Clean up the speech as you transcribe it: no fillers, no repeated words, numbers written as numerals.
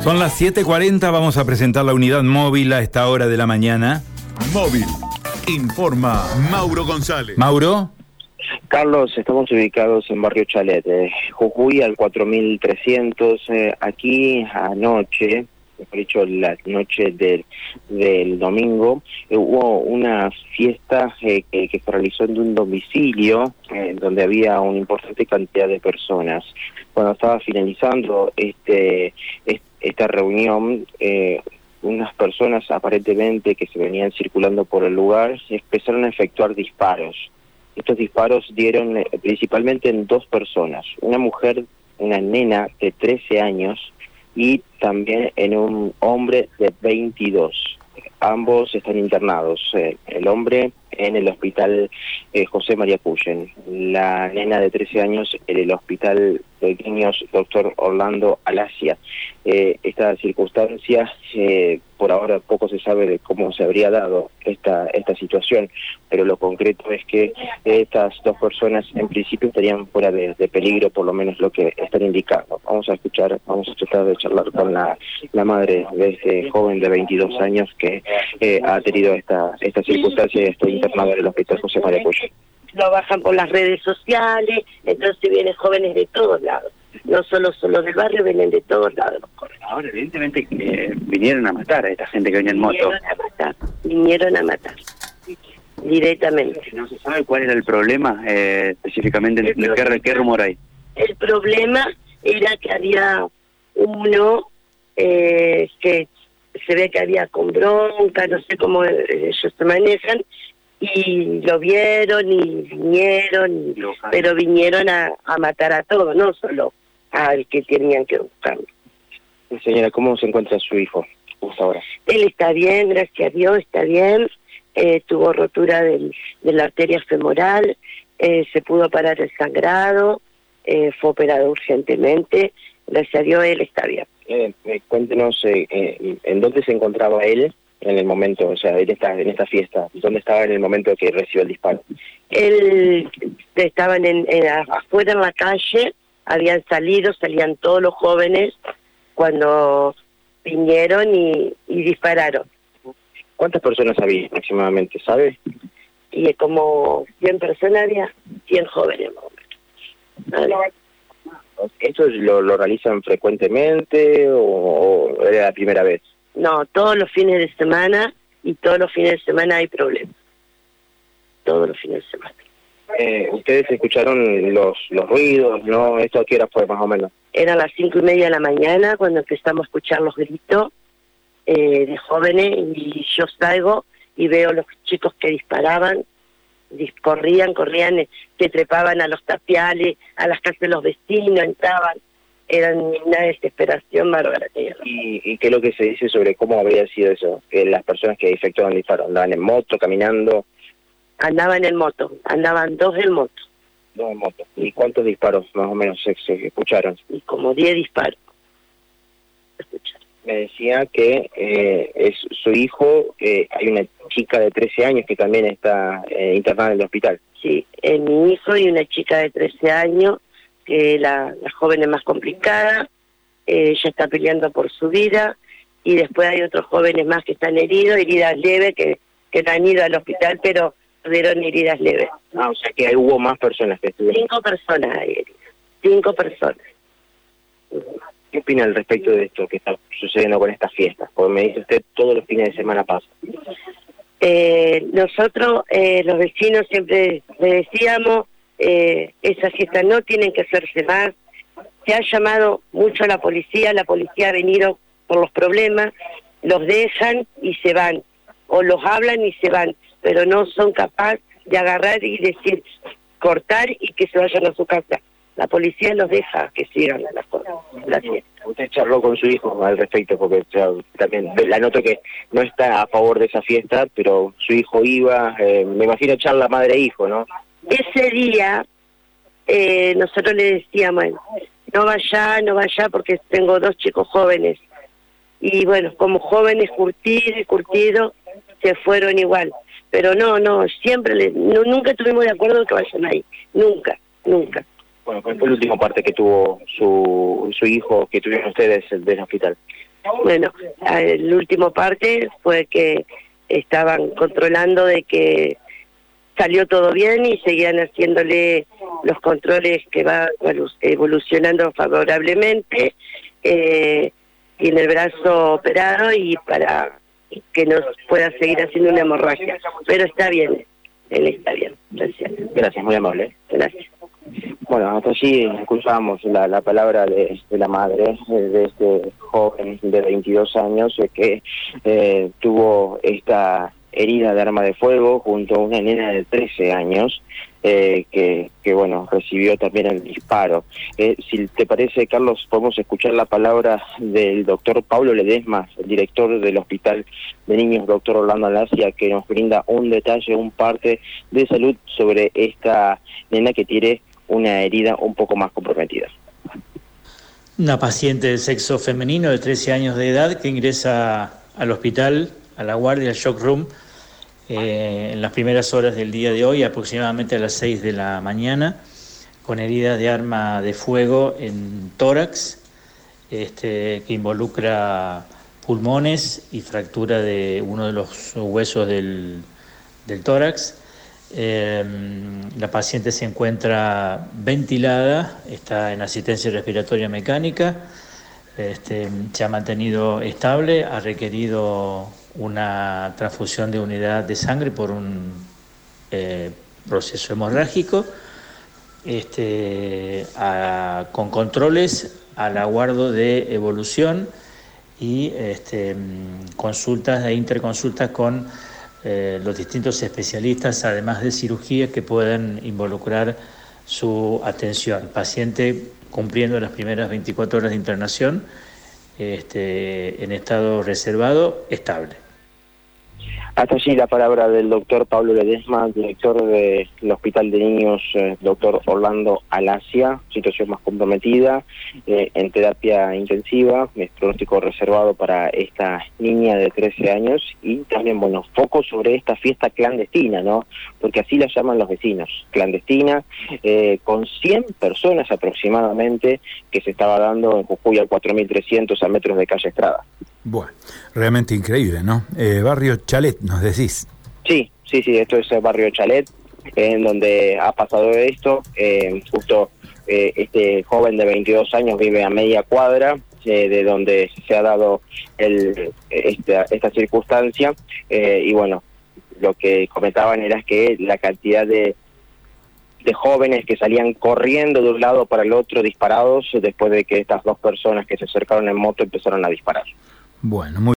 Son las 7:40, vamos a presentar la unidad móvil a esta hora de la mañana. Móvil. Informa Mauro González. Mauro. Carlos, estamos ubicados en Barrio Chalet, Jujuy al 4300. Aquí anoche, mejor dicho, la noche del domingo, hubo una fiesta que se realizó en un domicilio donde había una importante cantidad de personas. Cuando estaba finalizando esta reunión, unas personas aparentemente que se venían circulando por el lugar empezaron a efectuar disparos. Estos disparos dieron principalmente en dos personas, una mujer, una nena de 13 años y también en un hombre de 22. Ambos están internados, el hombre en el hospital José María Puyen, la nena de 13 años en el hospital de niños Dr. Orlando Alasia. Esta circunstancia, por ahora poco se sabe de cómo se habría dado esta situación, pero lo concreto es que estas dos personas en principio estarían fuera de peligro, por lo menos lo que están indicando. Vamos a tratar de charlar con la madre de este joven de 22 años que ha tenido esta circunstancia y está internado en el hospital José María Puyen. Lo bajan por las redes sociales, entonces vienen jóvenes de todos lados, no solo del barrio, vienen de todos lados. Ahora, evidentemente, vinieron a matar a esta gente que venía en moto. Vinieron a matar, directamente. No se sabe cuál era el problema, específicamente, ¿qué rumor hay? El problema era que había uno que se ve que había con bronca, no sé cómo ellos se manejan, y lo vieron y vinieron, pero vinieron a matar a todos, no solo al que tenían que buscar. Señora, ¿cómo se encuentra su hijo hasta ahora? Él está bien, gracias a Dios, está bien. Tuvo rotura de la arteria femoral, se pudo parar el sangrado, fue operado urgentemente, gracias a Dios él está bien. Cuéntenos en dónde se encontraba él en el momento, o sea, en esta fiesta, ¿dónde estaba en el momento que recibió el disparo? Él estaba afuera en la calle, salían todos los jóvenes cuando vinieron y dispararon. ¿Cuántas personas había aproximadamente, sabe? Y como 100 personas había, 100 jóvenes más o menos. ¿Esto lo realizan frecuentemente o era la primera vez? No, todos los fines de semana, y todos los fines de semana hay problemas. Todos los fines de semana. ¿Ustedes escucharon los ruidos, no? ¿Esto a qué hora fue más o menos? Eran las 5:30 de la mañana cuando empezamos a escuchar los gritos de jóvenes, y yo salgo y veo los chicos que disparaban, corrían, que trepaban a los tapiales, a las casas de los vecinos, entraban. Eran una desesperación bárbara. ¿Y qué es lo que se dice sobre cómo habría sido eso? Que las personas que efectuaban disparos, ¿andaban en moto, caminando? Andaban en moto, andaban dos en moto. Dos en moto. ¿Y cuántos disparos más o menos se escucharon? Y como 10 disparos. Me decía que es su hijo, hay una chica de 13 años que también está internada en el hospital. Sí, mi hijo y una chica de 13 años, que la joven es más complicada, ella está peleando por su vida, y después hay otros jóvenes más que están heridas leves, que no han ido al hospital, pero tuvieron heridas leves. O sea que hubo más personas que estuvieron. 5 personas hay heridas, 5 personas. ¿Qué opina al respecto de esto que está sucediendo con estas fiestas? Porque me dice usted, todos los fines de semana pasa. Nosotros, los vecinos, siempre le decíamos, esas fiestas no tienen que hacerse más. Se ha llamado mucho a la policía ha venido por los problemas, los dejan y se van, o los hablan y se van, pero no son capaces de agarrar y decir, cortar y que se vayan a su casa. La policía los deja que sigan la fiesta. Usted charló con su hijo al respecto, porque también la noto que no está a favor de esa fiesta, pero su hijo iba, me imagino charla madre-hijo, ¿no? Ese día nosotros le decíamos, no vaya porque tengo 2 chicos jóvenes. Y bueno, como jóvenes curtidos, se fueron igual. Pero no, siempre, nunca estuvimos de acuerdo en que vayan ahí, nunca. Bueno, ¿cuál fue la última parte que tuvo su hijo, que tuvieron ustedes del hospital? Bueno, el último parte fue que estaban controlando de que salió todo bien y seguían haciéndole los controles que va evolucionando favorablemente. Tiene el brazo operado y para que no pueda seguir haciendo una hemorragia. Pero está bien, él está bien. Gracias, muy amable. Gracias. Bueno, hasta allí escuchábamos la palabra de la madre de este joven de 22 años que tuvo esta herida de arma de fuego junto a una nena de 13 años que bueno, recibió también el disparo. Si te parece, Carlos, podemos escuchar la palabra del doctor Pablo Ledesma, el director del Hospital de Niños Dr. Orlando Alasia, que nos brinda un detalle, un parte de salud sobre esta nena que tiene una herida un poco más comprometida. Una paciente de sexo femenino de 13 años de edad que ingresa al hospital, a la guardia, al shock room, en las primeras horas del día de hoy, aproximadamente a las 6 de la mañana, con heridas de arma de fuego en tórax, que involucra pulmones y fractura de uno de los huesos del tórax. La paciente se encuentra ventilada, está en asistencia respiratoria mecánica, se ha mantenido estable, ha requerido una transfusión de unidad de sangre por un proceso hemorrágico, con controles al aguardo de evolución y consultas e interconsultas con los distintos especialistas, además de cirugía que puedan involucrar su atención. Paciente cumpliendo las primeras 24 horas de internación, en estado reservado, estable. Hasta allí la palabra del doctor Pablo Ledesma, director del Hospital de Niños Dr. Orlando Alasia, situación más comprometida, en terapia intensiva, pronóstico reservado para esta niña de 13 años y también, bueno, foco sobre esta fiesta clandestina, ¿no? Porque así la llaman los vecinos, clandestina, con 100 personas aproximadamente que se estaba dando en Jujuy al 4300 a metros de calle Estrada. Bueno, realmente increíble, ¿no? Barrio Chalet, nos decís. Sí, esto es el barrio Chalet, en donde ha pasado esto. Justo este joven de 22 años vive a media cuadra de donde se ha dado esta circunstancia. Y bueno, lo que comentaban era que la cantidad de jóvenes que salían corriendo de un lado para el otro disparados después de que estas dos personas que se acercaron en moto empezaron a disparar. Bueno, muy